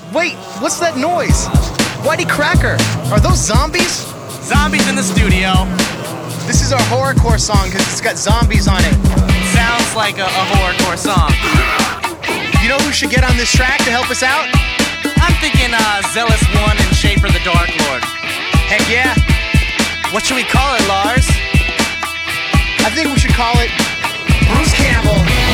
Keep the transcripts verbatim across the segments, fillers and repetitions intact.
Wait, what's that noise? Whitey Cracker, are those zombies? Zombies in the studio. This is our horrorcore song because it's got zombies on it. Sounds like a, a horrorcore song. You know who should get on this track to help us out? I'm thinking uh, Zealous One and Schaefer the Dark Lord. Heck yeah. What should we call it, Lars? I think we should call it Bruce Campbell.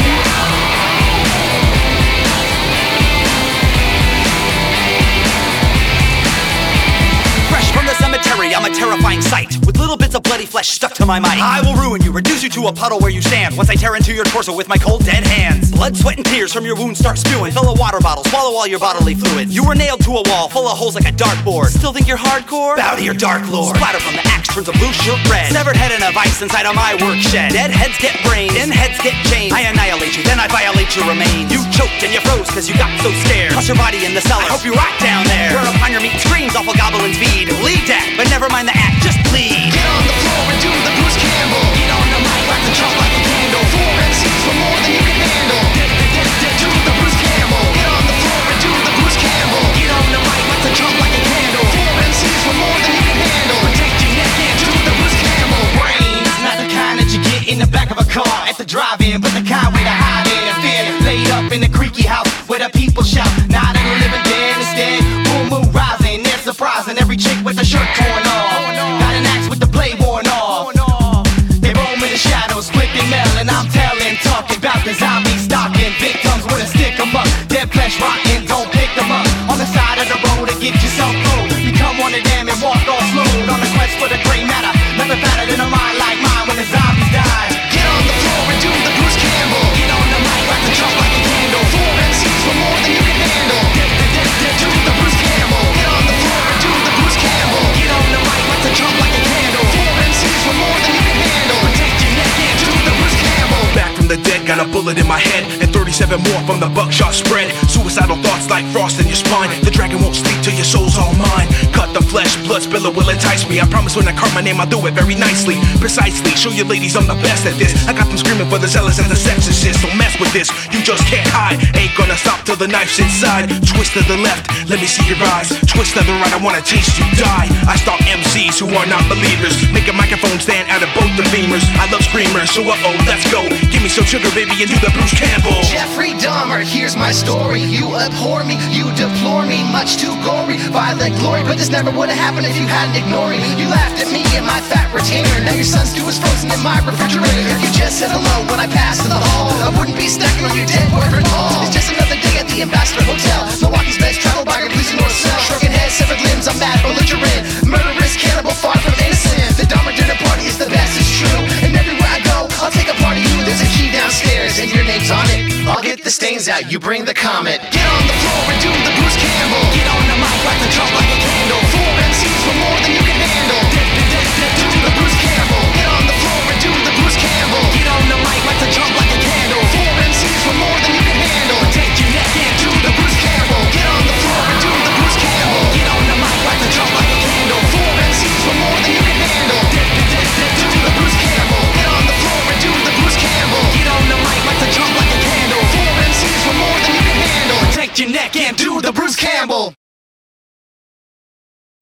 Fresh from the cemetery, I'm a terrifying sight, with little bits of bloody flesh stuck to my mind. I will ruin you, reduce you to a puddle where you stand, once I tear into your torso with my cold dead hands. Blood, sweat, and tears from your wounds start spewing. Fill a water bottle, swallow all your bodily fluids. You were nailed to a wall, full of holes like a dartboard. Still think you're hardcore? Bow to your dark lord. Splatter from the axe turns a blue shirt red. Severed head and a vice inside of my work shed. Dead heads get brains, then heads get chained. I annihilate you, then I violate your remains. You choked and you froze cause you got so scared. Toss your body in the cellar, I hope you rot down there. Where upon your meat screams awful goblins feed. Lead that, but never mind the act, just bleed. Get on the floor and do the Bruce Campbell. Get on the mic, light the chop like a candle. Four M Cs for more than you can handle. Do the Bruce Campbell. Get on the floor and do the Bruce Campbell. Get on the mic, light the chop like a candle. Four M Cs for more than you can handle. Protect your neck and do the Bruce Campbell. Brains, not the kind that you get in the back of a car at the drive-in, but the kind where to hide in and fear. Laid up in the creaky house where the people shout, not in the living dead instead. Boom, boom, rising, they're surprising every chick with a shirt torn off. Got an axe with the blade worn off. They roam in the shadows, quick and melon. I'm telling, talking about the zombies stalking victims with a stick 'em up. Dead flesh rotten, don't pick 'em up. On the side of the road to get yourself through. Become one of them and walk all slow. On the quest for the gray matter. Nothing better than a mind like mine when the zombies die. Get on the floor and do the Bruce Campbell. Get on the mic, light the chop like a candle. Four M Cs for more than you can handle. Do the Bruce Campbell. Get on the floor and do the Bruce Campbell. Get on the mic, light the chop like a candle. Four M Cs for more than you can handle. Protect your neck and do the Bruce Campbell. Back from the dead, got a bullet in my head, and thirty-seven more from the buckshot spread. Suicidal thoughts like frost in your spine. The dragon won't sleep till your soul's all mine. Cut the flesh, blood spiller will entice me. I promise when I carve my name, I'll do it very nicely, precisely. Show you ladies I'm the best at this. I got them screaming for the zealous and the sexist. Don't mess with this, you just can't hide. Ain't gonna stop till the knife's inside. Twist to the left, let me see your eyes. Twist to the right, I wanna taste you die. I stalk M Cs who are not believers. Make a microphone stand out of both the beamers. I love screamers, so uh-oh, let's go. Give me some sugar, baby, and do the Bruce Campbell. Jeffrey Dahmer, here's my story. You abhor me, you deplore me, much too gory. Violent glory, but this never would have happened if you hadn't ignored me. You laughed at me and my fat retainer. Now your son's stew is frozen in my refrigerator. If you just said hello when I passed in the hall, I wouldn't be stacking on your dead boyfriend wall. It's just another day at the Ambassador Hotel. Milwaukee's best travel bagger, please north south. Shrunken head, severed limbs, I'm mad, belligerent. Murderous cannibal, far from innocent. The Dahmer dinner party is the best, it's true. And everywhere I go, I'll take a part of you. There's a key downstairs and your name's on it. I'll get the stains out, you bring the comet. Get on the floor and do the Bruce Campbell. Get on the mic, light the chop like a candle. Four M Cs for more than you can handle. Do the Bruce Campbell. Get on the floor and do the Bruce Campbell. Get on the mic, light the chop like a candle. Four M Cs for more than you can handle. Take your neck and do the Bruce Campbell. Get on the floor and do the Bruce Campbell. Get on the mic, light the chop like a candle. Four M Cs for more than you can handle. Do the Bruce Campbell. Get on the floor and do the Bruce Campbell. Get on the mic, light the chop like a candle. Four M Cs for more than you can handle. Take your neck and do the Bruce Campbell.